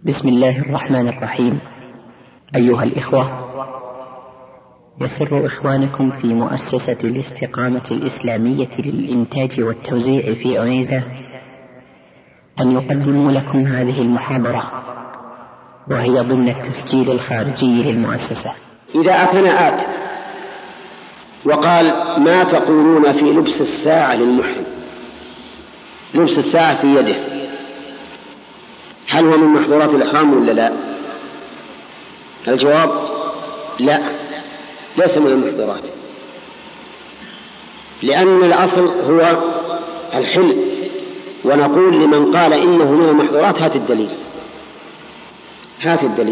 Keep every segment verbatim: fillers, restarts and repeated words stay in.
بسم الله الرحمن الرحيم. أيها الإخوة، يسر إخوانكم في مؤسسة الاستقامة الإسلامية للإنتاج والتوزيع في عنيزة أن يقدموا لكم هذه المحاضرة، وهي ضمن التسجيل الخارجي للمؤسسة. إذا أتنا آت وقال: ما تقولون في لبس الساعة للمحرم؟ لبس الساعة في يده هل هو من محظورات الإحرام ولا لا؟ الجواب: لا، ليس من المحظورات، لأن الأصل هو الحل. ونقول لمن قال إنه من المحظورات: هات الدليل، هات الدليل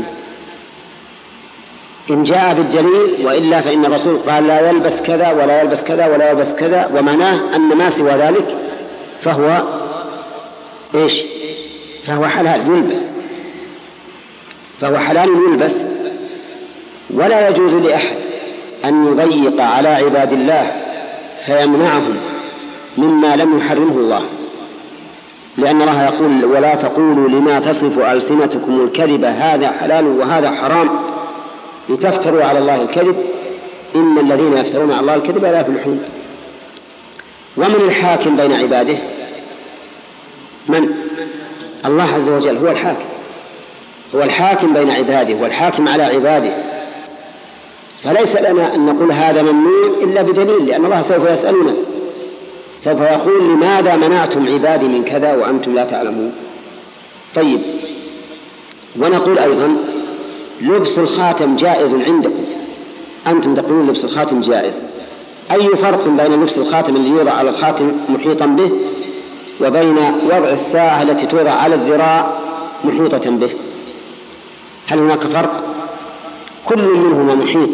إن جاء بالدليل، وإلا فإن الرسول قال: لا يلبس كذا ولا يلبس كذا ولا يلبس كذا، ومعناه أن ما سوى ذلك فهو إيش؟ فهو حلال يلبس، فهو حلال يلبس. ولا يجوز لأحد أن يضيق على عباد الله فيمنعهم مما لم يحرمه الله، لأن الله يقول: ولا تقولوا لما تصف ألسنتكم الكذب هذا حلال وهذا حرام لتفتروا على الله الكذب إن الذين يفترون على الله الكذب لا يفلحون. ومن الحاكم بين عباده؟ من؟ الله عز وجل هو الحاكم، هو الحاكم بين عباده والحاكم على عباده، فليس لنا أن نقول هذا ممنوع إلا بدليل، لأن الله سوف يسألنا، سوف يقول: لماذا منعتم عبادي من كذا وأنتم لا تعلمون؟ طيب، ونقول أيضا: لبس الخاتم جائز عندكم، أنتم تقولون لبس الخاتم جائز. أي فرق بين لبس الخاتم الذي يوضع على الخاتم محيطا به وبين وضع الساعة التي توضع على الذراع محيطة به؟ هل هناك فرق؟ كل منهما محيط.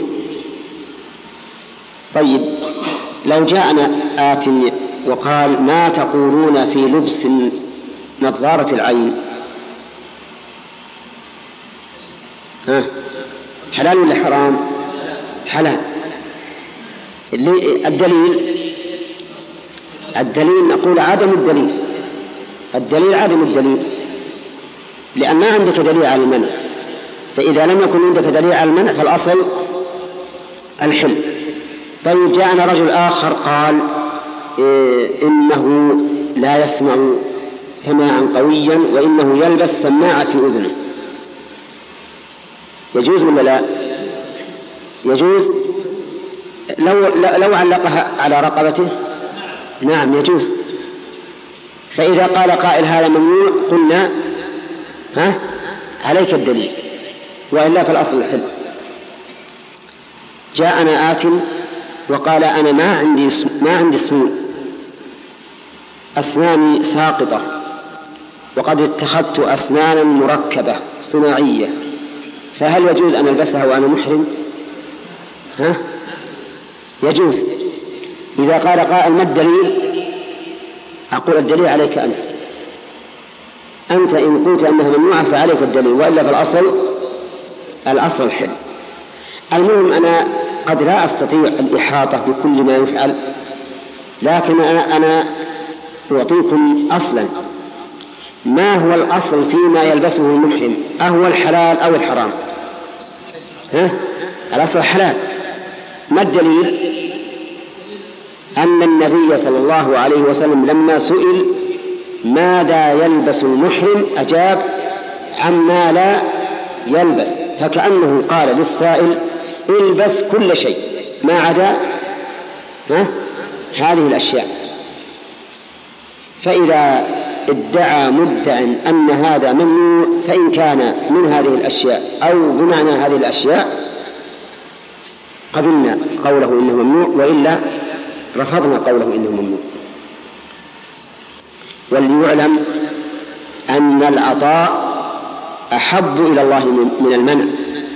طيب، لو جاءنا آت وقال: ما تقولون في لبس نظارة العين؟ ها، حلال ولا حرام؟ حلال. الدليل الدليل نقول عدم الدليل، الدليل عدم الدليل، لأن ما عندك دليل على المنع، فإذا لم يكن عندك دليل على المنع فالأصل الحل. طيب، جاءنا رجل آخر قال: إيه إنه لا يسمع سماعا قويا وإنه يلبس سماعة في أذنه، يجوز ولا لا؟ يجوز لو, لو علقها على رقبته، نعم يجوز. فإذا قال قائل: هذا ممنوع، قلنا: ها، عليك الدليل، وإلا فالأصل الحل. جاءنا آت وقال: أنا ما عندي ما عندي سنون، أسناني ساقطة، وقد اتخذت أسنانا مركبة صناعية، فهل يجوز أن ألبسها وأنا محرم؟ ها، يجوز. إذا قال قائل: ما الدليل؟ أقول: الدليل عليك أنت، أنت إن قلت أنها ممنوعة فعليك الدليل، وإلا فالأصل الأصل الحل. المهم، أنا قد لا أستطيع الإحاطة بكل ما يفعل، لكن أنا, أنا أعطيكم أصلا ما هو الأصل فيما يلبسه المحرم، أهو الحلال أو الحرام؟ ها؟ الأصل الحلال. ما الدليل؟ أن النبي صلى الله عليه وسلم لما سئل ماذا يلبس المحرم أجاب: عما لا يلبس، فكأنه قال للسائل: البس كل شيء ما عدا ها؟ هذه الأشياء. فإذا ادعى مدع أن هذا ممنوع، فإن كان من هذه الأشياء أو بمعنى هذه الأشياء قبلنا قوله إنه ممنوع، وإلا رفضنا قوله إنه ممنوع. وليعلم أن العطاء أحب إلى الله من المنع،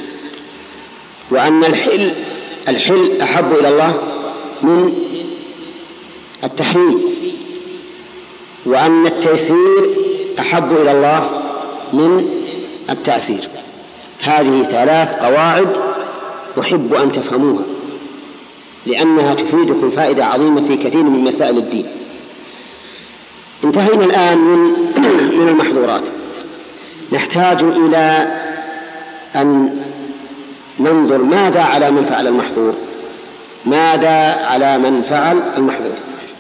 وأن الحل الحل أحب إلى الله من التحريم، وأن التيسير أحب إلى الله من التأسير. هذه ثلاث قواعد أحب أن تفهموها، لأنها تفيدكم فائدة عظيمة في كثير من مسائل الدين. انتهينا الآن من من المحظورات. نحتاج إلى أن ننظر ماذا على من فعل المحظور، ماذا على من فعل المحظور.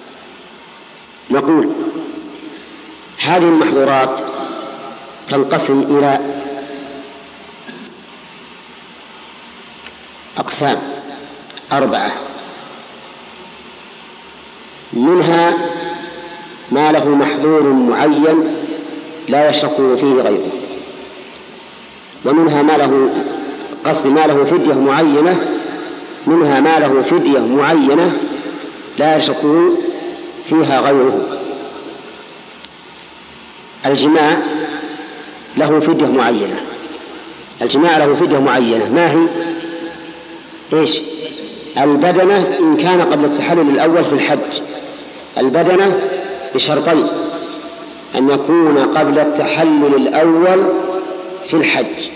نقول هذه المحظورات تنقسم إلى أقسام أربعة، منها ما له محظور معين لا يشك فيه غيره، ومنها ما له قصد ما له فدية معينة، منها ما له فدية معينة لا يشك فيها غيره. الجماع له فدية معينة، الجماع له فدية معينة، ما هي؟ إيش؟ البدنة إن كان قبل التحلل الأول في الحج، البدنة بشرطين: أن يكون قبل التحلل الأول في الحج،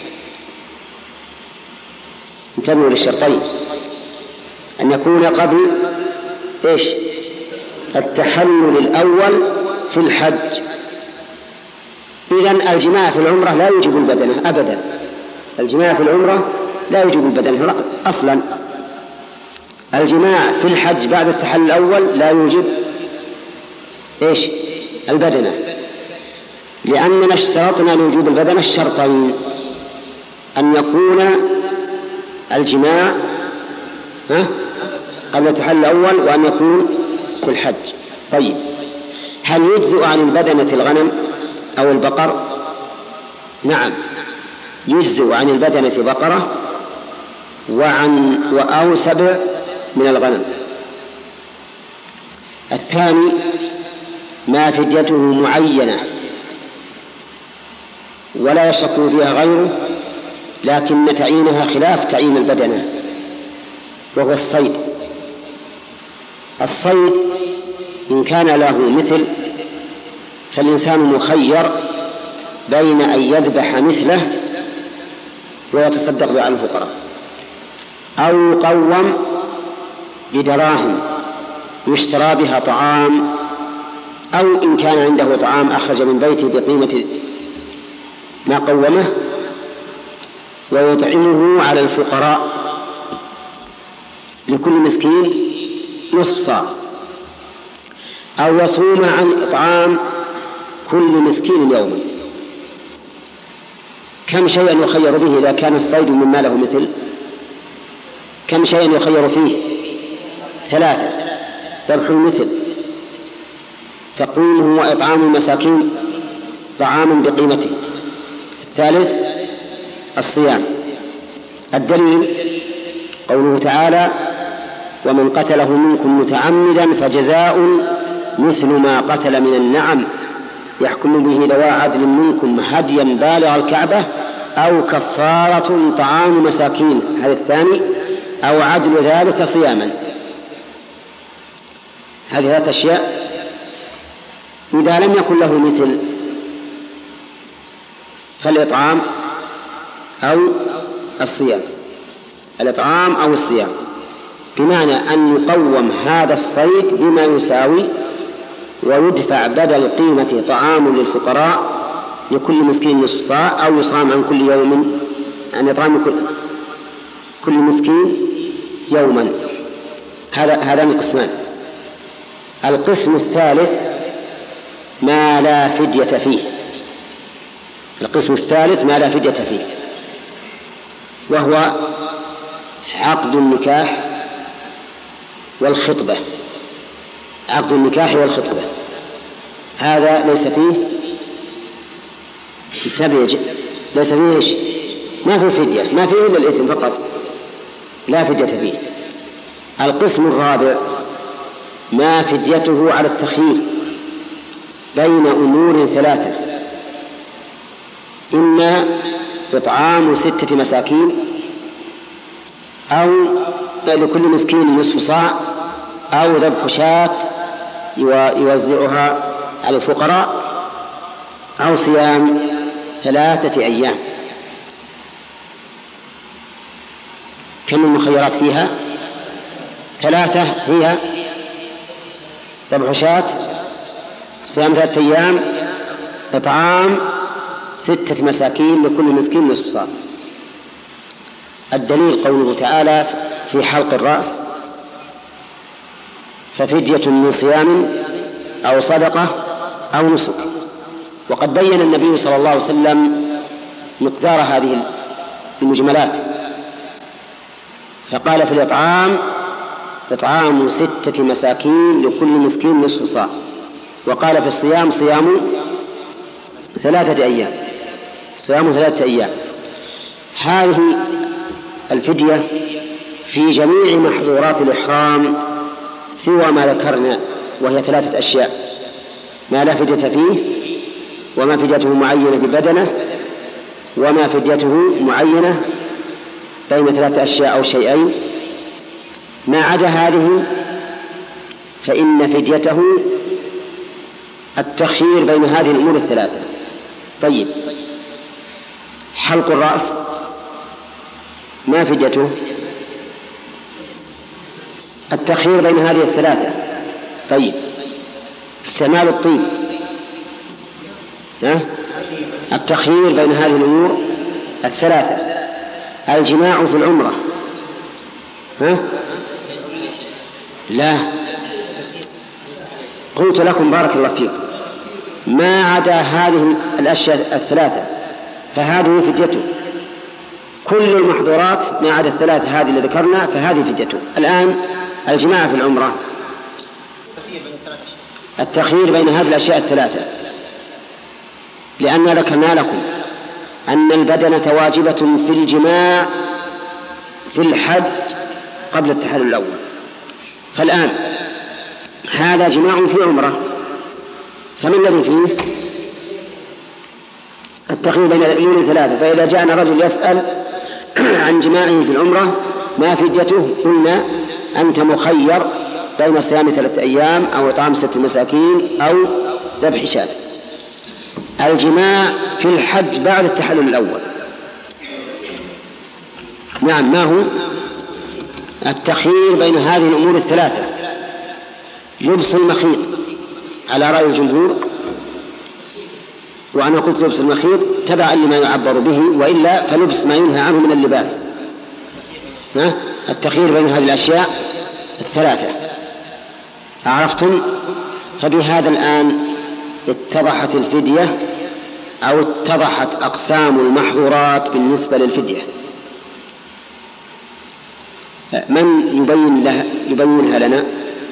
انتبهوا للشرطين، أن يكون قبل إيش؟ التحلل الأول في الحج. إذن الجماع في العمرة لا يوجب البدنة أبدا، الجماع في العمرة لا يوجب البدنة أصلا. الجماع في الحج بعد التحلل الأول لا يوجب إيش؟ البدنة، لأننا اشترطنا لوجوب البدنة الشرطين: أن يكون الجماع ها قبل التحلل الأول، وأن يكون في الحج. طيب، هل يجزئ عن البدنة الغنم أو البقر؟ نعم، يجزئ عن البدنة بقرة وعن أو سبع من الغنم. الثاني ما فديته معينة ولا يشك فيها غيره، لكن تعيينها خلاف تعيين البدنة، وهو الصيد. الصيد إن كان له مثل فالإنسان مخير بين أن يذبح مثله ويتصدق به على الفقراء، أو يقوم بدراهم يشترى بها طعام، أو إن كان عنده طعام أخرج من بيته بقيمة ما قومه ويطعمه على الفقراء، لكل مسكين نصف صاع، أو يصوم عن إطعام كل مسكين يوما. كم شيئا يخير به إذا كان الصيد مما له مثل؟ كم شيئا يخير فيه؟ ثلاثة: ذبح المثل، تقويمه وإطعام المساكين طعاما بقيمته، الثالث الصيام. الدليل قوله تعالى: ومن قتله منكم متعمدا فجزاء مثل ما قتل من النعم يحكم به ذوى عدل منكم هديا بالغ الكعبة أو كفارة طعام مساكين، هذا الثاني، أو عدل ذلك صياما. هذه ثلاث أشياء. إذا لم يكن له مثل فالإطعام أو الصيام، الإطعام أو الصيام، بمعنى أن يقوم هذا الصيد بما يساوي ويدفع بدل قيمة طعام للفقراء لكل مسكين نصف صاع، أو يصام عن كل يوم عن إطعام كل, كل مسكين يوما. هذا هذان القسمان. القسم الثالث ما لا فدية فيه، القسم الثالث ما لا فدية فيه، وهو عقد النكاح والخطبة. عقد النكاح والخطبة هذا ليس فيه انتبه، ليس فيه إيش؟ ما فيه فدية، ما فيه إلا الإثم فقط، لا فدية فيه. القسم الرابع ما فديته على التخيير بين أمور ثلاثة: إما إطعام ستة مساكين، أو لكل مسكين نصف صاع، أو ذبح شاة يوزعها على الفقراء، أو صيام ثلاثة أيام. كم المخيرات فيها؟ ثلاثة، هي ذبح شاة، صيام ثلاثة أيام، إطعام ستة مساكين لكل مسكين نصف صاع. الدليل قوله تعالى في حلق الرأس ففدية من صيام أو صدقة أو نسك. وقد بين النبي صلى الله عليه وسلم مقدار هذه المجملات فقال في الإطعام إطعام ستة مساكين لكل مسكين نصف صاع. وقال في الصيام صيام ثلاثة أيام صيام ثلاثة أيام. هذه الفدية في جميع محظورات الإحرام سوى ما ذكرنا وهي ثلاثة أشياء: ما لا فدية فيه، وما فديته معينة ببدنه، وما فديته معينة بين ثلاثة أشياء أو شيئين. ما عدا هذه فإن فديته التخيير بين هذه الأمور الثلاثة. طيب، حلق الرأس ما فديته؟ التخيير بين هذه الثلاثة. طيب، استعمال الطيب ها؟ التخيير بين هذه الأمور الثلاثة. الجماع في العمرة ها؟ لا، قلت لكم بارك الله فيكم ما عدا هذه الأشياء الثلاثة فهذه فديته. كل المحظورات ما عدا الثلاثة هذه اللي ذكرنا فهذه فديته. الآن الجماع في العمرة التخيير بين هذه الأشياء الثلاثة، لأن ذكرنا لكم أن البدنة واجبة في الجماع في الحج قبل التحلل الأول. فالآن هذا جماع في عمرة، فما الذي فيه؟ التخيير بين الأمور الثلاثة. فإذا جاءنا رجل يسأل عن جماعه في العمرة ما فديته؟ قلنا أنت مخير بين صيام ثلاثة أيام أو إطعام ستة مساكين أو ذبح شاة. الجماع في الحج بعد التحلل الأول، نعم، ما هو؟ التخيير بين هذه الأمور الثلاثة: لبس المخيط على رأي الجمهور، وأنا قلت لبس المخيط تبعا لما يعبر به، وإلا فلبس ما ينهى عنه من اللباس. التخيير بين هذه الأشياء الثلاثة. عرفتم؟ فبهذا الآن اتضحت الفدية أو اتضحت أقسام المحظورات بالنسبة للفدية. من يبين لها يبينها لنا؟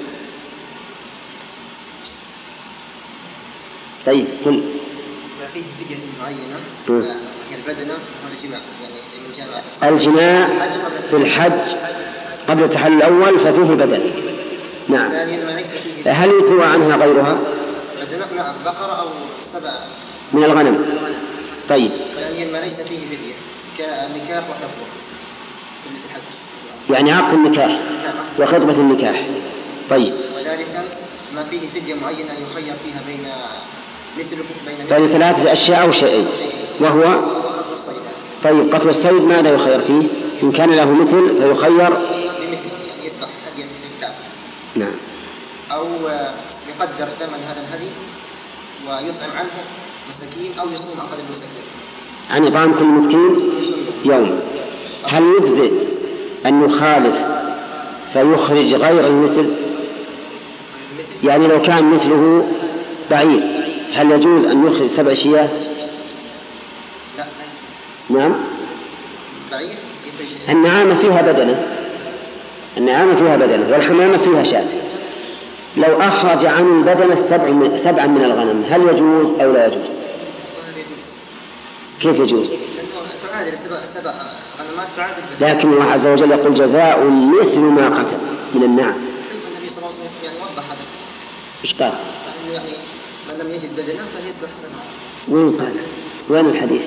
طيب، قل. ما فيه فدية معينة هي البدنة والجماع، يعني من جماع الجماع في الحج قبل التحلل الأول ففيه بدنة، نعم. هل يتوى عنها غيرها؟ نعم، بقرة أو سبع من الغنم. طيب، ثانيا ما ليس فيه فدية كالنكاح وحفظه في الحج، يعني عقد النكاح وخطبة النكاح. طيب، وثالثا ما فيه فدية معينة يخير فيها بين مثل بين, بين ثلاثة أشياء أو شيئين، وهو قتل الصيد. طيب، قتل الصيد ماذا يخير فيه؟ إن كان له مثل فيخير بمثل، يعني يذبح هديا للكعبة، نعم، أو يقدر ثمن هذا الهدي ويطعم عنه مساكين أو يصوم عن قدر المساكين، عن إطعام كل مسكين يوم. هل يجزئ أن يخالف فيخرج غير المثل؟ يعني لو كان مثله بعير هل يجوز أن يخرج سبع شياه؟ لا. نعم. بعير النعامة فيها بدنة، النعامة فيها بدنة والحمامة فيها شاة. لو أخرج عن البدنة سبع سبعا من الغنم هل يجوز أو لا يجوز؟ كيف يجوز؟ تعادل سبع سبع غنمات تعادل. لكن الله عز وجل يقول جزاء مثل ما قتل من النعم. النبي صلى الله عليه وسلم يعني وضح هذا. إيش قال؟ إنه يعني من لم يجد بدنة فليذبح سبعة. وين قال؟ وين الحديث؟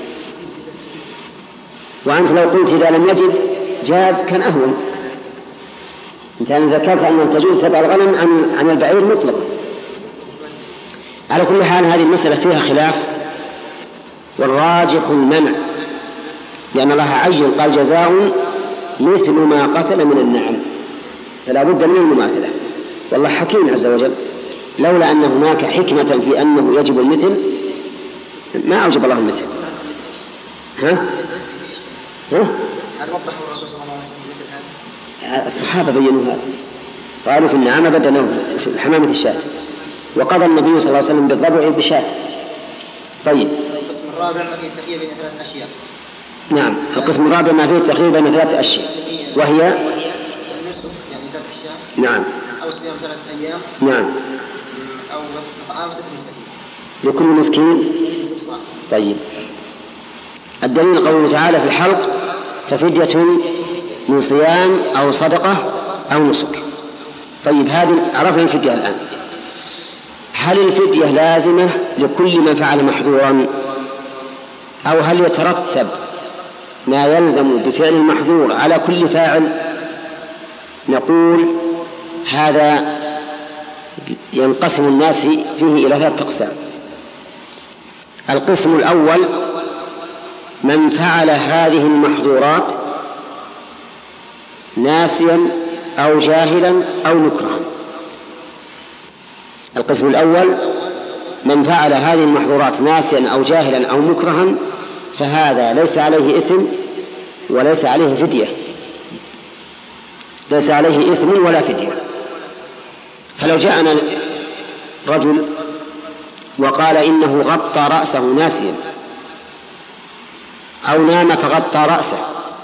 وأنت لو قلت إذا لم يجد جاز كان أهون. أنت يعني ذكرت أن تجوز سبع الغنم عن عن البعير مطلقا. على كل حال هذه المسألة فيها خلاف، والراجح المنع، لأن الله عين قال جزاء مثل ما قتل من النعم، فلا بد من المماثلة. والله حكيم عز وجل، لولا أن هناك حكمة في أنه يجب المثل ما أوجب الله المثل. ها؟ ها؟ هل وضحوا الرسول صلى الله عليه وسلم مثل هذا؟ الصحابة بينوا هذا، قالوا في النعامة بدنوا في الحمامة الشاة، وقضى النبي صلى الله عليه وسلم بالضبع بشاة. طيب. القسم الرابع ما فيه التخيير بين ثلاث أشياء. نعم، القسم الرابع ما فيه التخيير بين ثلاث أشياء، وهي النسك يعني ذبح الشاة. نعم. أو صيام ثلاثة أيام. نعم. أو إطعام ست مساكين. لكل مسكين. طيب. الدليل قوله تعالى في الحلق: ففدية من صيام أو صدقة أو نسك. طيب، هذه عرفنا الفدية الآن. هل الفدية لازمة لكل من فعل محظورا، أو هل يترتب ما يلزم بفعل المحظور على كل فاعل؟ نقول هذا ينقسم الناس فيه إلى ثلاثة أقسام. القسم الأول من فعل هذه المحظورات ناسيا أو جاهلا أو مكرها. القسم الأول من فعل هذه المحظورات ناسيا أو جاهلا أو مكرها، فهذا ليس عليه إثم وليس عليه فدية، ليس عليه إثم ولا فدية. فلو جاءنا رجل وقال إنه غطى رأسه ناسيا، أو نام فغطى رأسه،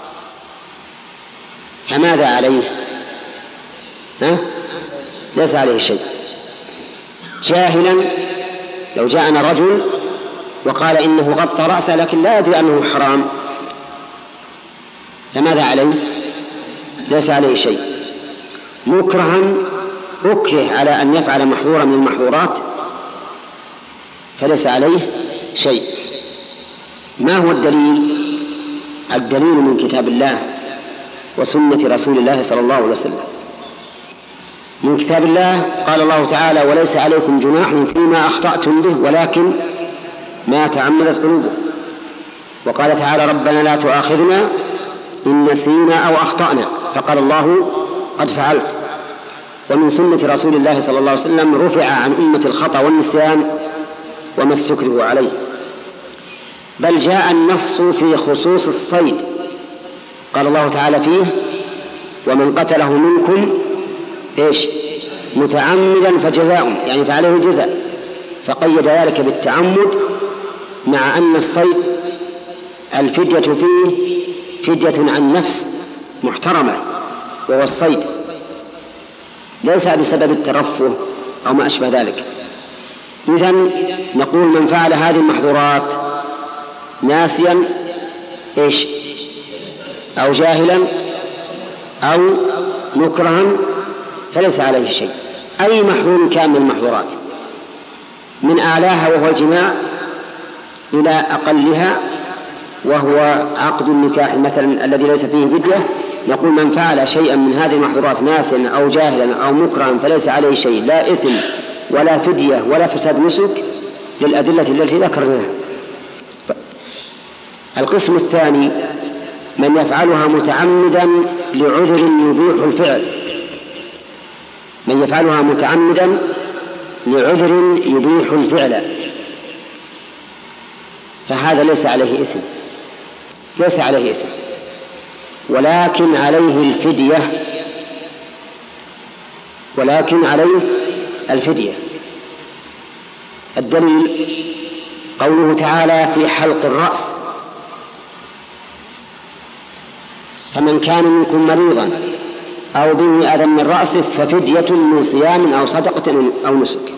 فماذا عليه؟ ها؟ ليس عليه شيء. جاهلا، لو جاءنا رجل وقال إنه غطى رأسه لكن لا يدري أنه حرام، فماذا عليه؟ ليس عليه شيء. مكرها، أكره على أن يفعل محظورا من المحظورات، فليس عليه شيء. ما هو الدليل؟ الدليل من كتاب الله وسنة رسول الله صلى الله عليه وسلم. من كتاب الله قال الله تعالى: وليس عليكم جناح فيما أخطأتم به ولكن ما تعمدت قلوبكم. وقال تعالى: ربنا لا تؤاخذنا إن نسينا أو أخطأنا، فقال الله: قد فعلت. ومن سنة رسول الله صلى الله عليه وسلم: رفع عن أمة الخطأ والنسيان وما استكرهوا عليه. بل جاء النص في خصوص الصيد، قال الله تعالى فيه: ومن قتله منكم إيش متعمدا فجزاء، يعني فعليه الجزاء، فقيد ذلك بالتعمد، مع أن الصيد الفدية فيه فدية عن نفس محترمة، وهو الصيد، ليس بسبب الترفه أو ما أشبه ذلك. إذن نقول من فعل هذه المحظورات ناسيا إيش أو جاهلا أو مكرها فليس عليه شيء. أي محظور كان من المحظورات، من أعلاها وهو الجماع إلى أقلها وهو عقد النكاح مثلا الذي ليس فيه فدية، نقول من فعل شيئا من هذه المحظورات ناسيا أو جاهلا أو مكرها فليس عليه شيء، لا إثم ولا فدية ولا فساد نسك، للأدلة التي ذكرناها. القسم الثاني من يفعلها متعمدا لعذر يبيح الفعل، من يفعلها متعمدا لعذر يبيح الفعل، فهذا ليس عليه إثم، ليس عليه إثم، ولكن عليه الفدية، ولكن عليه الفدية. الدليل قوله تعالى في حلق الرأس: فمن كان منكم مريضا أو به أذى من رأسه ففدية من صيام أو صدقة أو نسك.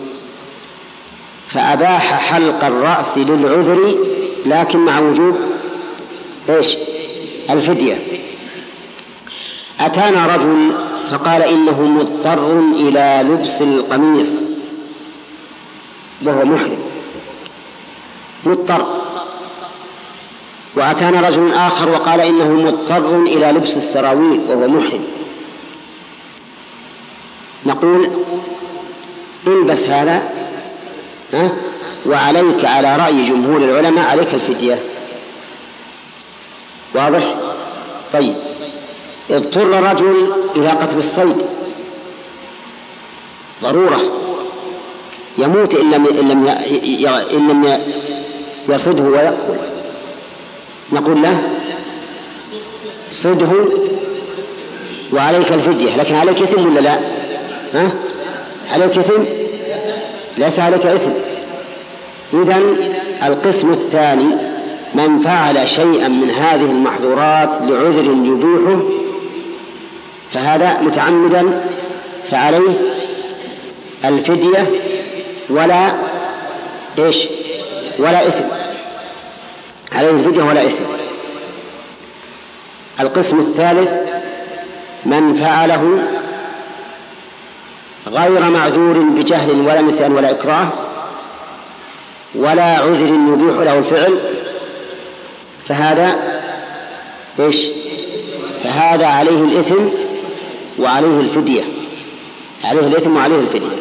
فأباح حلق الرأس للعذر لكن مع وجوب إيش؟ الفدية. أتانا رجل فقال إنه مضطر إلى لبس القميص وهو محرم، مضطر. وأتانا رجل آخر وقال إنه مضطر إلى لبس السراويل وهو محرم. نقول البس هذا، ها؟ وعليك على رأي جمهور العلماء عليك الفدية. واضح؟ طيب، اضطر رجل إلى قتل الصيد ضرورة، يموت إن لم إن لم إن لم يصده ويأكل، نقول له صده وعليك الفدية، لكن عليك إثم ولا لا؟ ها؟ عليك إثم؟ ليس عليك إثم. إذن القسم الثاني من فعل شيئا من هذه المحظورات لعذر يبيحه فهذا متعمدا فعليه الفدية ولا إيش؟ ولا إثم، عليه الفدية ولا إثم. القسم الثالث من فعله غير معذور بجهل ولا نسيان ولا إكراه ولا عذر يبيح له الفعل فهذا إيش؟ فهذا عليه الإثم وعليه الفدية، عليه الإثم وعليه الفدية.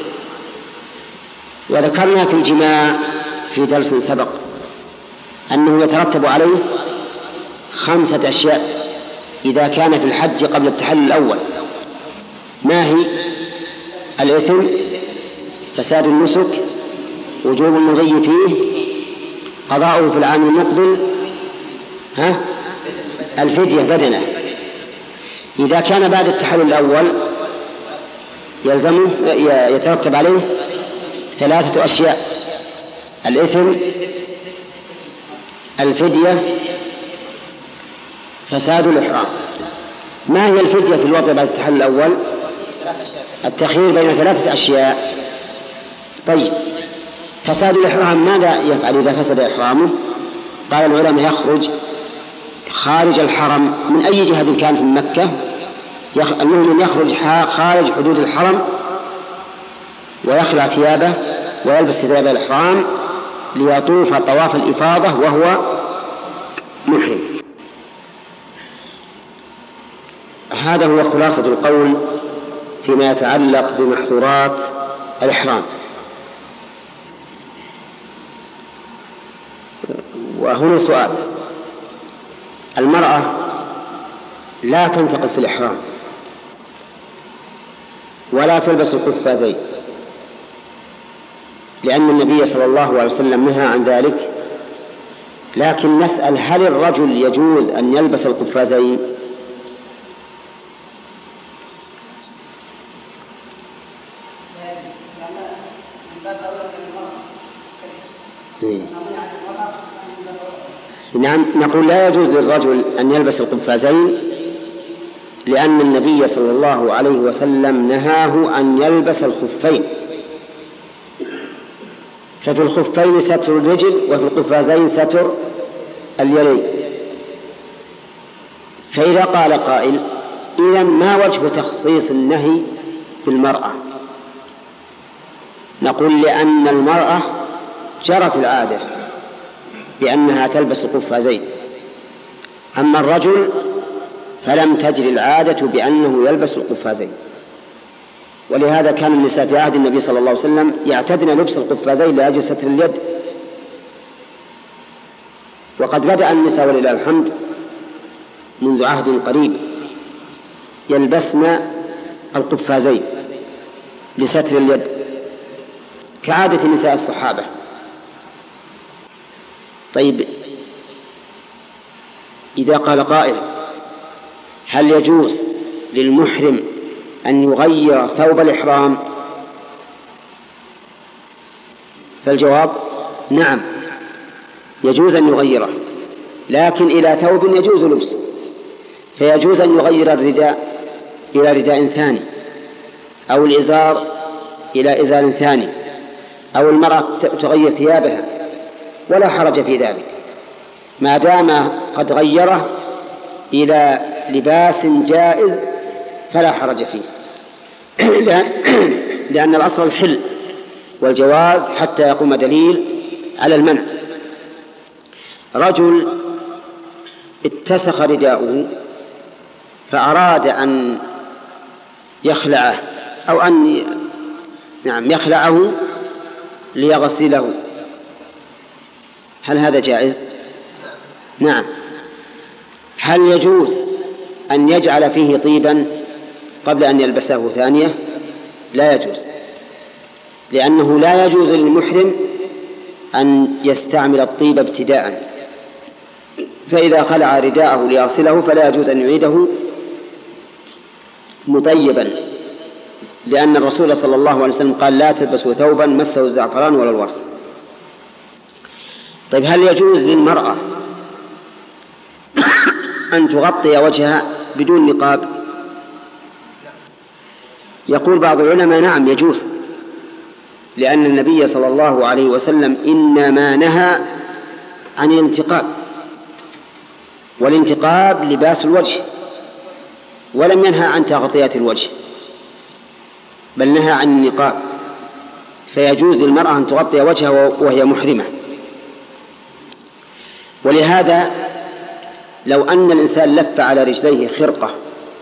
وذكرنا في الجماع في درس سبق أنه يترتب عليه خمسة أشياء إذا كان في الحج قبل التحلل الأول. ما هي؟ الإثم، فساد النسك، وجوب المضي فيه، قضاؤه في العام المقبل، ها؟ الفدية بدنه. إذا كان بعد التحلل الأول يلزمه يترتب عليه ثلاثة أشياء: الإثم، الفدية، فساد الإحرام. ما هي الفدية في الوضع بعد التحلل الأول؟ التخيير بين ثلاثة أشياء. طيب، فساد الإحرام ماذا يفعل إذا فسد إحرامه؟ قال العلماء يخرج خارج الحرم من أي جهة كانت من مكة، المؤمن يخرج خارج حدود الحرم ويخلع ثيابه ويلبس ثياب الإحرام ليطوف طواف الإفاضة وهو محرم. هذا هو خلاصة القول فيما يتعلق بمحظورات الإحرام. وهنا سؤال: المرأة لا تنتقل في الإحرام ولا تلبس القفازين لأن النبي صلى الله عليه وسلم نهى عن ذلك، لكن نسأل: هل الرجل يجوز أن يلبس القفازين؟ نعم، نقول لا يجوز للرجل أن يلبس القفازين لأن النبي صلى الله عليه وسلم نهاه أن يلبس الخفين، ففي الخفين ستر الرجل وفي القفازين ستر اليدين. فإذا قال قائل: إذن ما وجه تخصيص النهي بالمرأة؟ نقول: لأن المرأة جرت العادة بأنها تلبس القفازين، أما الرجل فلم تجر العادة بأنه يلبس القفازين. ولهذا كان النساء في عهد النبي صلى الله عليه وسلم يعتدن لبس القفازين لأجل ستر اليد، وقد بدأ النساء ولله الحمد منذ عهد قريب يلبسن القفازين لستر اليد كعادة نساء الصحابة. طيب، إذا قال قائل: هل يجوز للمحرم أن يغير ثوب الإحرام؟ فالجواب: نعم، يجوز أن يغيره، لكن إلى ثوب يجوز لبسه، فيجوز أن يغير الرداء إلى رداء ثاني، أو الإزار إلى إزار ثاني، أو المرأة تغير ثيابها، ولا حرج في ذلك ما دام قد غيره إلى لباس جائز فلا حرج فيه، لأن الأصل الحل والجواز حتى يقوم دليل على المنع. رجل اتسخ رداؤه فأراد أن يخلعه أو أن نعم يخلعه ليغسله، هل هذا جائز؟ نعم. هل يجوز أن يجعل فيه طيبا قبل أن يلبسه ثانية؟ لا يجوز، لأنه لا يجوز للمحرم أن يستعمل الطيب ابتداء، فإذا خلع رداءه ليغسله فلا يجوز أن يعيده مطيبا، لأن الرسول صلى الله عليه وسلم قال لا تلبسوا ثوبا مسه الزعفران ولا الورس. طيب هل يجوز للمرأة أن تغطي وجهها بدون نقاب؟ يقول بعض العلماء نعم يجوز، لأن النبي صلى الله عليه وسلم إنما نهى عن الانتقاب، والانتقاب لباس الوجه، ولم ينهى عن تغطية الوجه، بل نهى عن النقاب، فيجوز للمرأة أن تغطي وجهها وهي محرمة. ولهذا لو أن الإنسان لف على رجليه خرقة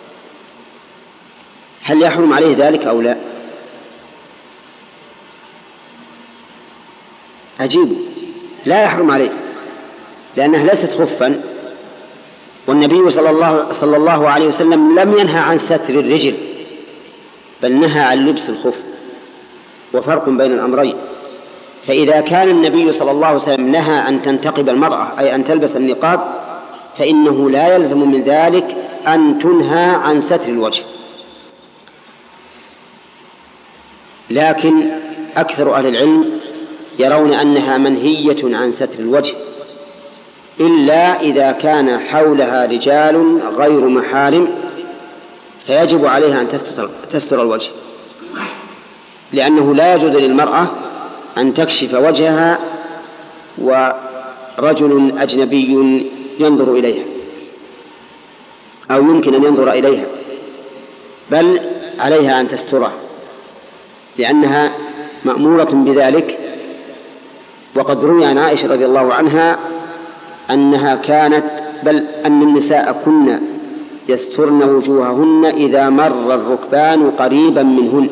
هل يحرم عليه ذلك أو لا؟ أجيب لا يحرم عليه، لأنها ليست خفا، والنبي صلى الله, صلى الله عليه وسلم لم ينهى عن ستر الرجل بل نهى عن لبس الخف، وفرق بين الأمرين. فإذا كان النبي صلى الله عليه وسلم نهى أن تنتقب المرأة أي أن تلبس النقاب، فإنه لا يلزم من ذلك أن تنهى عن ستر الوجه. لكن أكثر أهل العلم يرون أنها منهية عن ستر الوجه، إلا إذا كان حولها رجال غير محارم فيجب عليها أن تستر, تستر الوجه، لأنه لا يجوز للمرأة أن تكشف وجهها ورجل أجنبي ينظر إليها أو يمكن أن ينظر إليها، بل عليها أن تستره لأنها مأمورة بذلك. وقد روي عن عائشة رضي الله عنها أنها كانت بل أن النساء كن يسترن وجوههن إذا مر الركبان قريبا منهن.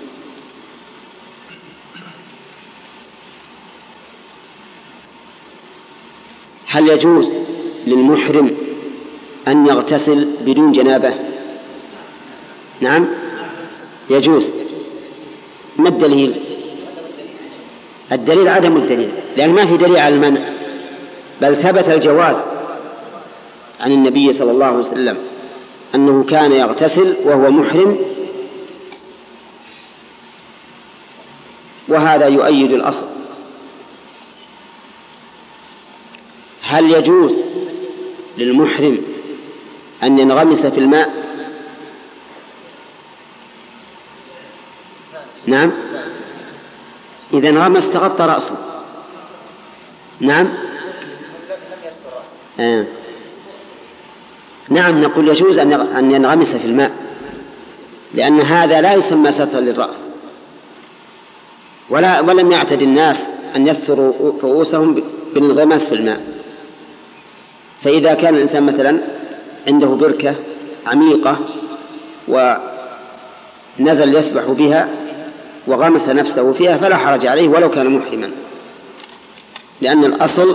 هل يجوز للمحرم أن يغتسل بدون جنابة؟ نعم يجوز. ما الدليل؟ الدليل عدم الدليل، لأن ما في دليل على المنع، بل ثبت الجواز عن النبي صلى الله عليه وسلم أنه كان يغتسل وهو محرم، وهذا يؤيد الأصل. هل يجوز للمحرم أن ينغمس في الماء؟ نعم إذا انغمس تغطى رأسه. نعم آه. نعم نقول يجوز أن ينغمس في الماء، لأن هذا لا يسمى سترا للرأس، ولا ولم يعتد الناس أن يستروا رؤوسهم بالانغماس في الماء. فإذا كان الإنسان مثلا عنده بركة عميقة ونزل يسبح بها وغمس نفسه فيها فلا حرج عليه ولو كان محرما، لأن الأصل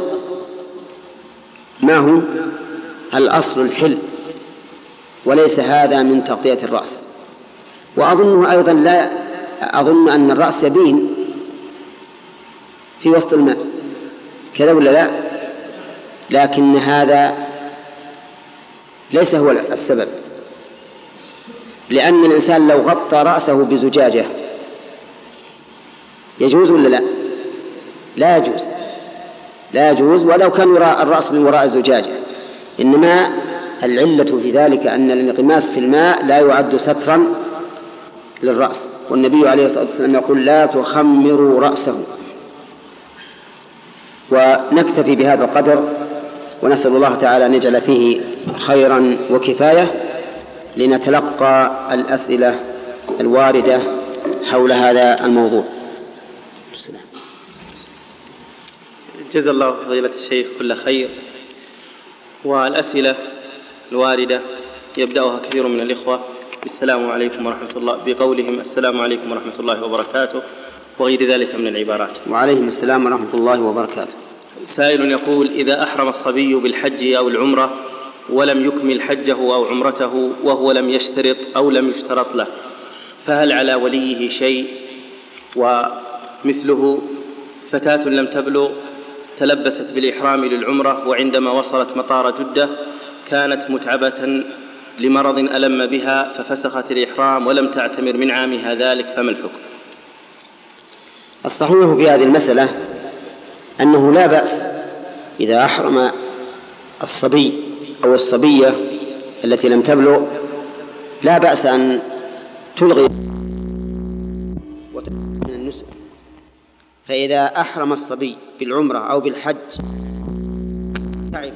ما هو؟ الأصل الحل، وليس هذا من تغطية الرأس. وأظنه أيضا لا أظن أن الرأس يبين في وسط الماء كذا ولا لا؟ لكن هذا ليس هو السبب، لأن الإنسان لو غطى رأسه بزجاجة يجوز ولا لا؟ لا يجوز، لا يجوز ولو كان وراء الرأس من وراء الزجاجة. إنما العلة في ذلك أن الانغماس في الماء لا يعد سترا للرأس، والنبي عليه الصلاة والسلام يقول لا تخمروا رأسه. ونكتفي بهذا القدر، ونسأل الله تعالى أن يجعل فيه خيرا وكفاية، لنتلقى الأسئلة الواردة حول هذا الموضوع. جزا الله فضيلة الشيخ كل خير. والأسئلة الواردة يبدأها كثير من الإخوة بالسلام عليكم ورحمة الله، بقولهم السلام عليكم ورحمة الله وبركاته، وغير ذلك من العبارات. وعليهم السلام ورحمة الله وبركاته. سائل يقول: إذا أحرم الصبي بالحج أو العمرة ولم يكمل حجه أو عمرته وهو لم يشترط أو لم يشترط له، فهل على وليه شيء؟ ومثله فتاة لم تبلغ تلبست بالإحرام للعمرة، وعندما وصلت مطار جدة كانت متعبة لمرض ألم بها ففسخت الإحرام ولم تعتمر من عامها ذلك، فما الحكم؟ الصحيح في هذه المسألة أنه لا بأس إذا أحرم الصبي أو الصبية التي لم تبلغ، لا بأس أن تلغي من النسك. فإذا أحرم الصبي بالعمرة أو بالحج تعب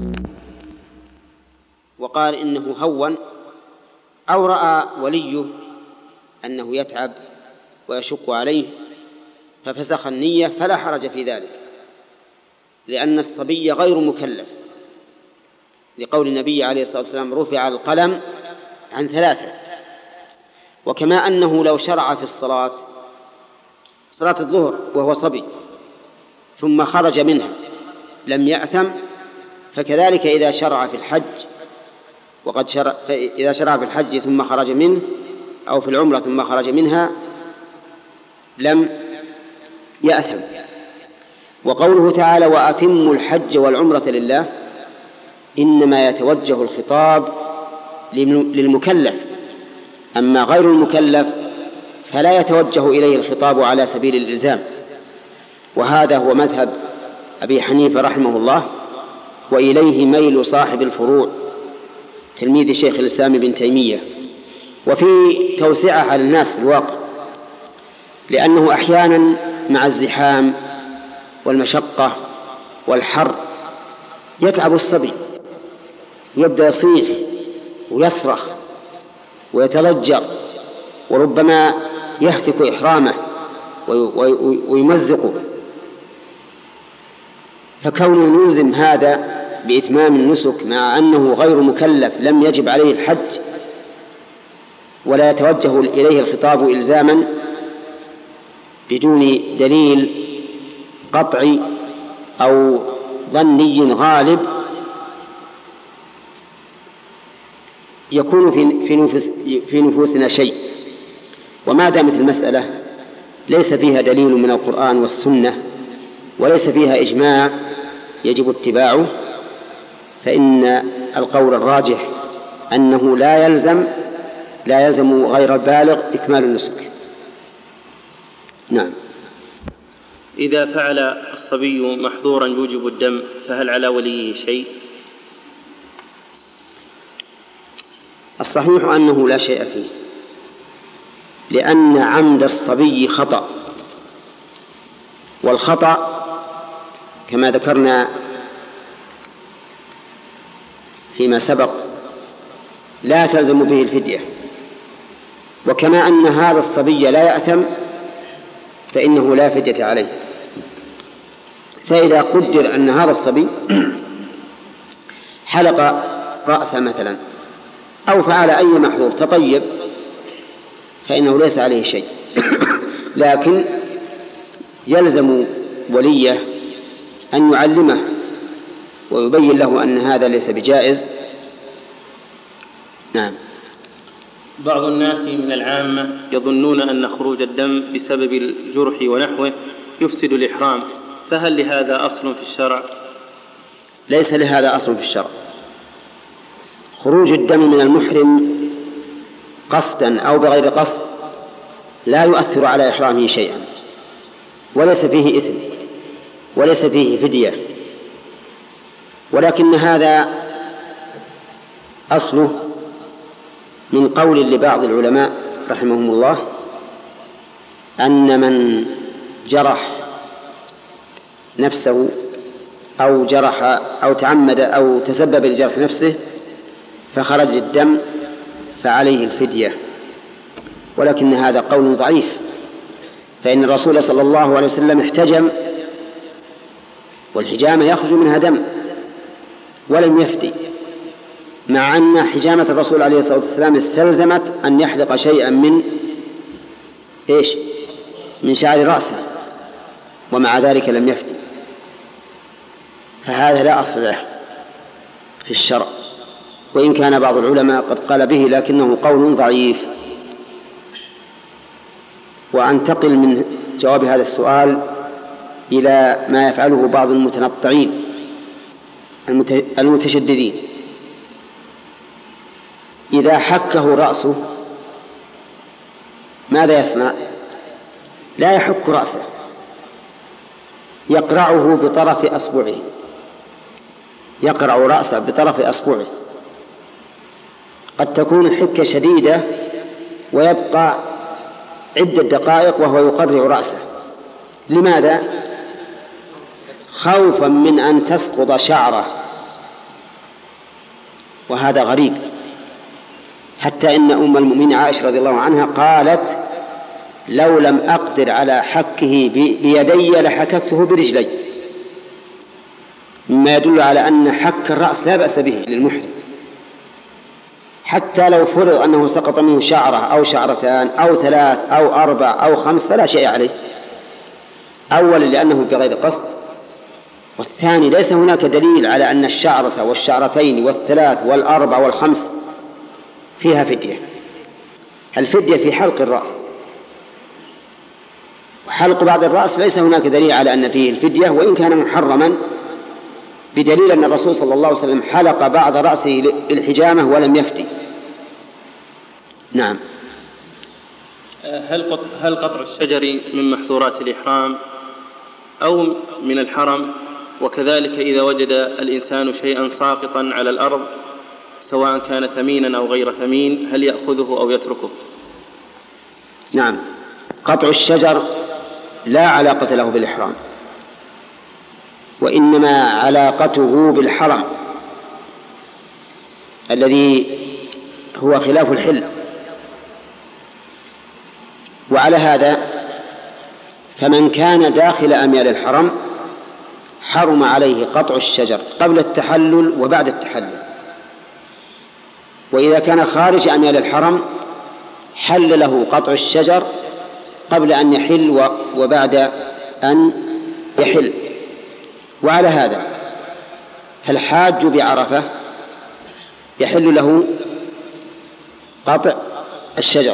وقال إنه هون، أو رأى وليه أنه يتعب ويشق عليه ففسخ النية، فلا حرج في ذلك، لأن الصبي غير مكلف، لقول النبي عليه الصلاة والسلام رفع القلم عن ثلاثة. وكما أنه لو شرع في الصلاة صلاة الظهر وهو صبي ثم خرج منها لم يأثم، فكذلك إذا شرع في الحج وقد شرع إذا شرع في الحج ثم خرج منه أو في العمرة ثم خرج منها لم يأثم. وقوله تعالى وأتموا الحج والعمرة لله، إنما يتوجه الخطاب للمكلف، أما غير المكلف فلا يتوجه إليه الخطاب على سبيل الإلزام. وهذا هو مذهب أبي حنيفة رحمه الله، وإليه ميل صاحب الفروع تلميذ شيخ الإسلام ابن تيمية، وفي توسعة على الناس في الواقع، لأنه أحيانا مع الزحام والمشقة والحر يتعب الصبي، يبدأ يصيح ويصرخ ويتلجر، وربما يهتك إحرامه ويمزقه، فكونه نلزم هذا بإتمام النسك مع أنه غير مكلف لم يجب عليه الحج ولا يتوجه إليه الخطاب إلزاما بدون دليل قطعي أو ظني غالب، يكون في نفوس في نفوسنا شيء. وما دامت المسألة ليس فيها دليل من القرآن والسنة وليس فيها إجماع يجب اتباعه، فإن القول الراجح أنه لا يلزم لا يلزم غير البالغ إكمال النسك. نعم. إذا فعل الصبي محظورا يوجب الدم فهل على وليه شيء؟ الصحيح أنه لا شيء فيه، لأن عمد الصبي خطأ، والخطأ كما ذكرنا فيما سبق لا تلزم به الفدية. وكما أن هذا الصبي لا يأثم فإنه لا فدية عليه. فإذا قدر أن هذا الصبي حلق رأسه مثلا أو فعل أي محظور تطيب فإنه ليس عليه شيء، لكن يلزم وليه أن يعلمه ويبين له أن هذا ليس بجائز. نعم. بعض الناس من العامة يظنون أن خروج الدم بسبب الجرح ونحوه يفسد الإحرام، فهل لهذا أصل في الشرع؟ ليس لهذا أصل في الشرع. خروج الدم من المحرم قصدا أو بغير قصد لا يؤثر على إحرامه شيئا، وليس فيه إثم وليس فيه فدية، ولكن هذا أصله من قول لبعض العلماء رحمهم الله أن من جرح نفسه أو جرح أو تعمد أو تسبب لجرح نفسه فخرج الدم فعليه الفدية، ولكن هذا قول ضعيف، فإن الرسول صلى الله عليه وسلم احتجم والحجامة يخرج منها دم ولم يفدي، مع أن حجامة الرسول عليه الصلاة والسلام استلزمت أن يحلق شيئا من إيش؟ من شعر رأسه، ومع ذلك لم يفدي، فهذا لا أصل له في الشرع، وإن كان بعض العلماء قد قال به لكنه قول ضعيف. وأنتقل من جواب هذا السؤال إلى ما يفعله بعض المتنطعين المتشددين. إذا حكه رأسه ماذا يصنع؟ لا يحك رأسه، يقرعه بطرف أصبعه، يقرع رأسه بطرف أصبعه. قد تكون الحكة شديدة ويبقى عدة دقائق وهو يقرع رأسه. لماذا؟ خوفا من أن تسقط شعره، وهذا غريب. حتى إن أم المؤمنين عائشة رضي الله عنها قالت: لو لم أقدر على حكه بيدي لحككته برجلي، مما يدل على أن حك الرأس لا بأس به للمحرم، حتى لو فرض أنه سقط منه شعرة أو شعرتان أو ثلاث أو أربع أو خمس فلا شيء عليه. أولا لأنه بغير قصد، والثاني ليس هناك دليل على أن الشعرة والشعرتين والثلاث والأربع والخمس فيها فدية. الفدية في حلق الرأس، وحلق بعض الرأس ليس هناك دليل على أن فيه الفدية، وإن كان محرما بدليل أن الرسول صلى الله عليه وسلم حلق بعض رأسه بالحجامة ولم يفدي. نعم. هل هل قطع الشجر من محظورات الإحرام أو من الحرم؟ وكذلك إذا وجد الإنسان شيئا ساقطا على الأرض سواء كان ثمينا أو غير ثمين هل يأخذه أو يتركه؟ نعم، قطع الشجر لا علاقة له بالإحرام، وإنما علاقته بالحرم الذي هو خلاف الحل. وعلى هذا فمن كان داخل أميال الحرم حرم عليه قطع الشجر قبل التحلل وبعد التحلل، وإذا كان خارج أميال الحرم حل له قطع الشجر قبل أن يحل وبعد أن يحل. وعلى هذا فالحاج بعرفة يحل له قطع الشجر،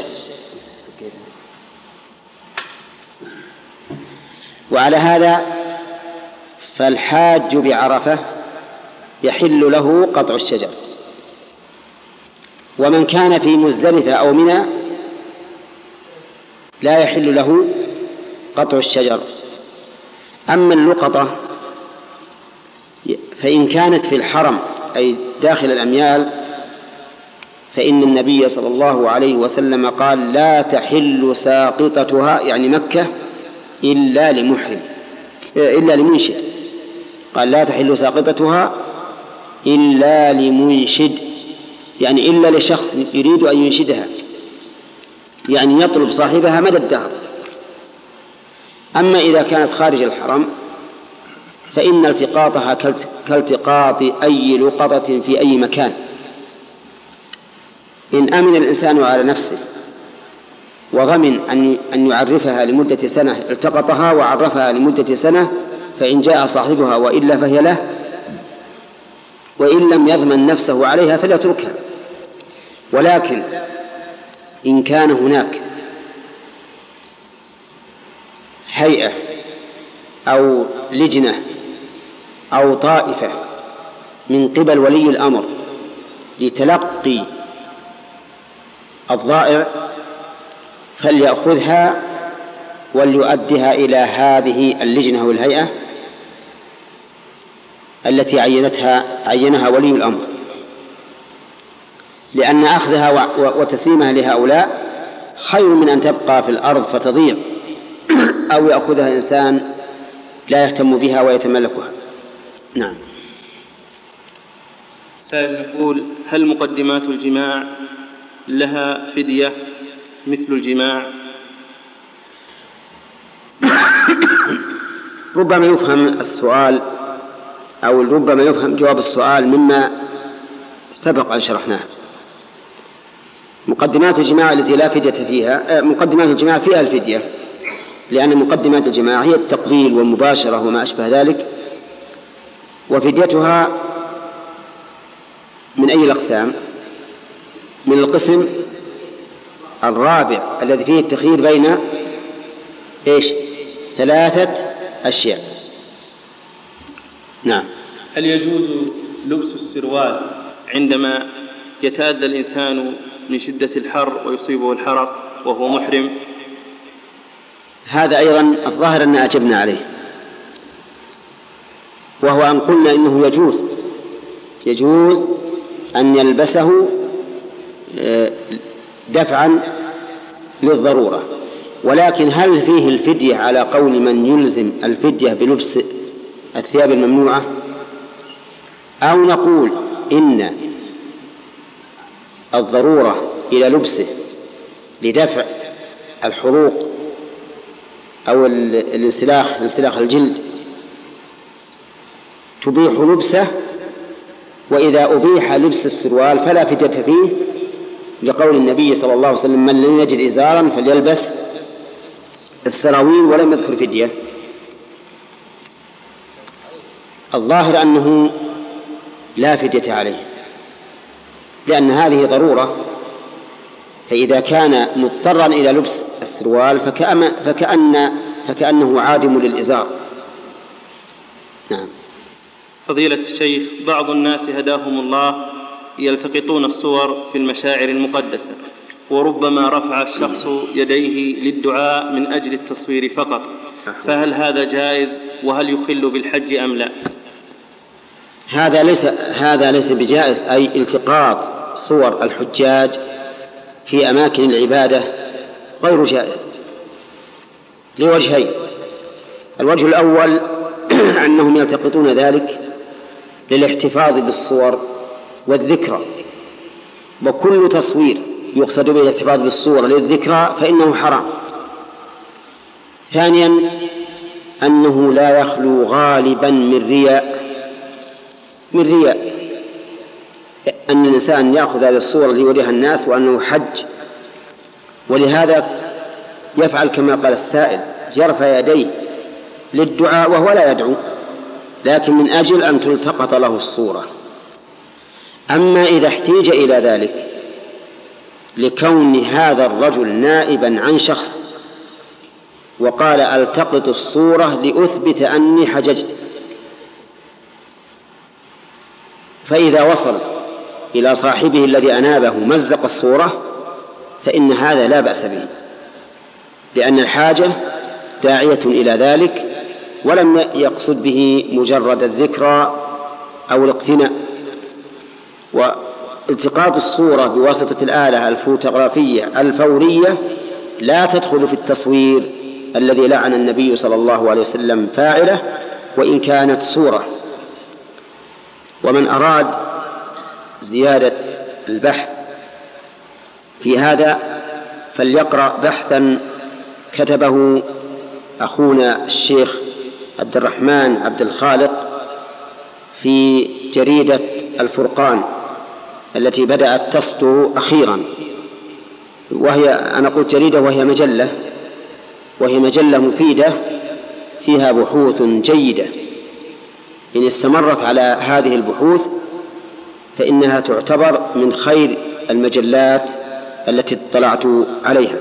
وعلى هذا فالحاج بعرفة يحل له قطع الشجر. ومن كان في مزدلفة أو منى لا يحل له قطع الشجر. أما اللقطة فإن كانت في الحرم أي داخل الأميال فإن النبي صلى الله عليه وسلم قال: لا تحل ساقطتها، يعني مكة، إلا لمحرم إلا لمنشد. قال: لا تحل ساقطتها إلا لمنشد، يعني إلا لشخص يريد أن ينشدها، يعني يطلب صاحبها مدى الدهر. أما إذا كانت خارج الحرم فإن التقاطها كالتقاط أي لقطة في أي مكان. إن أمن الإنسان على نفسه وضمن أن يعرفها لمدة سنة التقطها وعرفها لمدة سنة فإن جاء صاحبها وإلا فهي له، وإن لم يضمن نفسه عليها فليتركها. ولكن إن كان هناك هيئة أو لجنة أو طائفة من قبل ولي الأمر لتلقي الضائع فليأخذها وليؤدها إلى هذه اللجنة أو الهيئة التي عينتها عينها ولي الأمر، لأن أخذها وتسليمها لهؤلاء خير من أن تبقى في الأرض فتضيع أو يأخذها إنسان لا يهتم بها ويتملكها. نعم. سائل يقول: هل مقدمات الجماع لها فدية مثل الجماع؟ ربما يفهم السؤال أو ربما يفهم جواب السؤال مما سبق أن شرحناه. مقدمات الجماع التي لا فدية فيها، مقدمات الجماع فيها الفدية، لأن مقدمات الجماع هي التقبيل والمباشرة وما أشبه ذلك، وفديتها من أي الأقسام؟ من القسم الرابع الذي فيه التخيير بين إيش؟ ثلاثة أشياء. نعم. هل يجوز لبس السروال عندما يتأذى الإنسان من شدة الحر ويصيبه الحرق وهو محرم؟ هذا أيضا الظاهر أن أجبنا عليه، وهو أن قلنا إنه يجوز يجوز أن يلبسه دفعا للضرورة، ولكن هل فيه الفدية على قول من يلزم الفدية بلبس الثياب الممنوعة، أو نقول إن الضرورة إلى لبسه لدفع الحروق أو الانسلاخ انسلاخ الجلد تبيح لبسه، وإذا أبيح لبس السروال فلا فدية فيه، لقول النبي صلى الله عليه وسلم من لم يجد إزارا فليلبس السراويل، ولم يذكر فدية. الظاهر أنه لا فدية عليه، لأن هذه ضرورة، فإذا كان مضطرا إلى لبس السروال فكأن فكأن فكأنه عادم للإزار. نعم. فضيلة الشيخ، بعض الناس هداهم الله يلتقطون الصور في المشاعر المقدسة، وربما رفع الشخص يديه للدعاء من أجل التصوير فقط، فهل هذا جائز؟ وهل يخل بالحج أم لا؟ هذا ليس هذا ليس بجائز، أي التقاط صور الحجاج في أماكن العبادة غير جائز لوجهين. الوجه الأول أنهم يلتقطون ذلك للاحتفاظ بالصور والذكرى، وكل تصوير يقصد به الاحتفاظ بالصور للذكرى فإنه حرام. ثانيا أنه لا يخلو غالبا من رياء من رياء أن الإنسان يأخذ هذه الصورة ليريها الناس وأنه حج، ولهذا يفعل كما قال السائل، يرفع يديه للدعاء وهو لا يدعو، لكن من أجل أن تلتقط له الصورة. أما إذا احتيج إلى ذلك لكون هذا الرجل نائبا عن شخص وقال ألتقط الصورة لأثبت أني حججت، فإذا وصل إلى صاحبه الذي أنابه مزق الصورة فإن هذا لا بأس به، لأن الحاجة داعية إلى ذلك، ولم يقصد به مجرد الذكرى أو الاقتناء. والتقاط الصورة بواسطة الآلة الفوتوغرافية الفورية لا تدخل في التصوير الذي لعن النبي صلى الله عليه وسلم فاعله وإن كانت صورة. ومن أراد زيادة البحث في هذا فليقرأ بحثا كتبه أخونا الشيخ عبد الرحمن عبد الخالق في جريدة الفرقان التي بدأت تصدر أخيرا، وهي أنا قلت جريدة وهي مجلة، وهي مجلة مفيدة فيها بحوث جيدة، إن استمرت على هذه البحوث فإنها تعتبر من خير المجلات التي اطلعت عليها.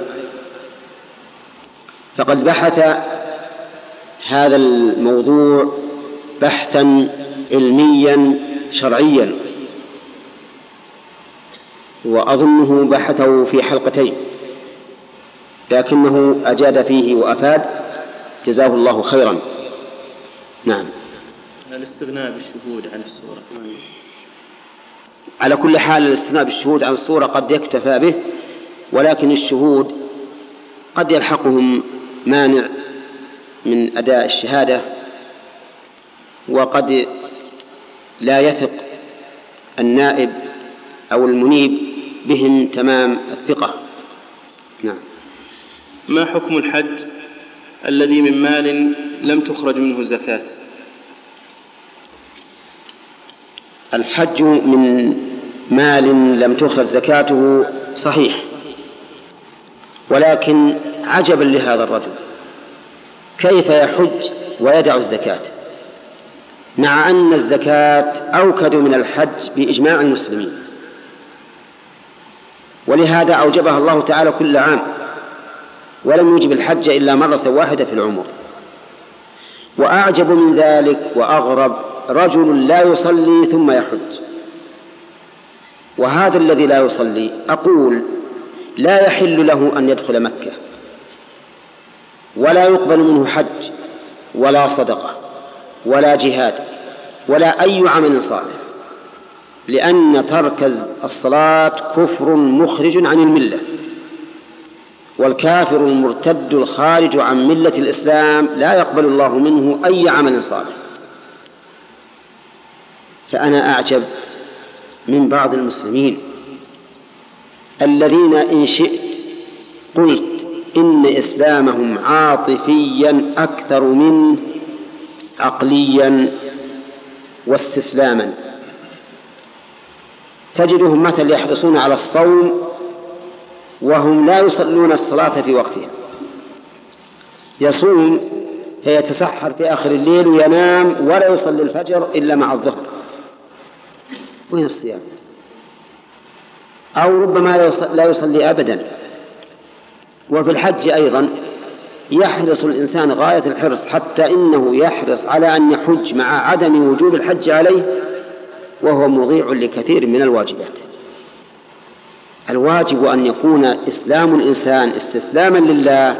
فقد بحث هذا الموضوع بحثا علميا شرعيا، وأظنه بحثه في حلقتين لكنه أجاد فيه وأفاد، جزاه الله خيرا. نعم. الاستغناء بالشهود عن الصورة، على كل حال الاستغناء بالشهود عن الصورة قد يكتفى به، ولكن الشهود قد يلحقهم مانع من أداء الشهادة، وقد لا يثق النائب أو المنيب بهم تمام الثقة. نعم. ما حكم الحج الذي من مال لم تخرج منه زكاة؟ الحج من مال لم تخرج زكاته صحيح، ولكن عجبا لهذا الرجل كيف يحج ويدع الزكاة، مع أن الزكاة أوكد من الحج بإجماع المسلمين، ولهذا أوجبها الله تعالى كل عام، ولم يوجب الحج إلا مرة واحدة في العمر. وأعجب من ذلك وأغرب رجل لا يصلي ثم يحج، وهذا الذي لا يصلي أقول لا يحل له أن يدخل مكة، ولا يقبل منه حج ولا صدقة ولا جهاد ولا أي عمل صالح، لأن ترك الصلاة كفر مخرج عن الملة، والكافر المرتد الخارج عن ملة الإسلام لا يقبل الله منه أي عمل صالح. فأنا أعجب من بعض المسلمين الذين إن شئت قلت إن إسلامهم عاطفيا أكثر من عقليا واستسلاما. تجدهم مثل يحرصون على الصوم وهم لا يصلون الصلاة في وقتها، يصوم فيتسحر في آخر الليل وينام ولا يصلي الفجر إلا مع الظهر. وين الصيام؟ أو ربما لا يصلي أبدا. وفي الحج أيضا يحرص الإنسان غاية الحرص، حتى إنه يحرص على أن يحج مع عدم وجوب الحج عليه، وهو مضيع لكثير من الواجبات. الواجب أن يكون إسلام الإنسان استسلاما لله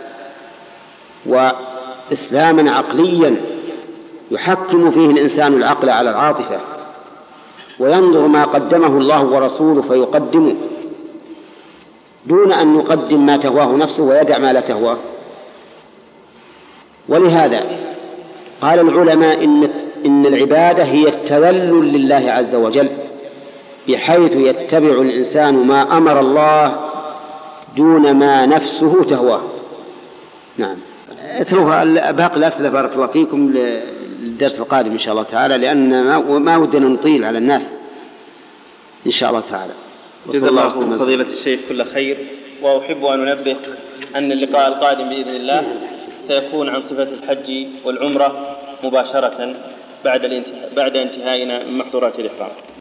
وإسلاما عقليا يحكم فيه الإنسان العقل على العاطفة، وينظر ما قدمه الله ورسوله فيقدمه، دون أن يقدم ما تهواه نفسه ويدع ما لا تهواه. ولهذا قال العلماء إن, إن العبادة هي التذلل لله عز وجل، بحيث يتبع الإنسان ما أمر الله دون ما نفسه تهواه. نعم، اتركوا باقي الأسئلة بارك الله فيكم للدرس القادم إن شاء الله تعالى، لأن ما ودنا نطيل على الناس إن شاء الله تعالى. جزا الله فضيلة الشيخ كل خير. وأحب أن أنبه أن اللقاء القادم بإذن الله سيكون عن صفة الحج والعمرة مباشرة بعد الانتهاء بعد انتهائنا من محظورات الإحرام.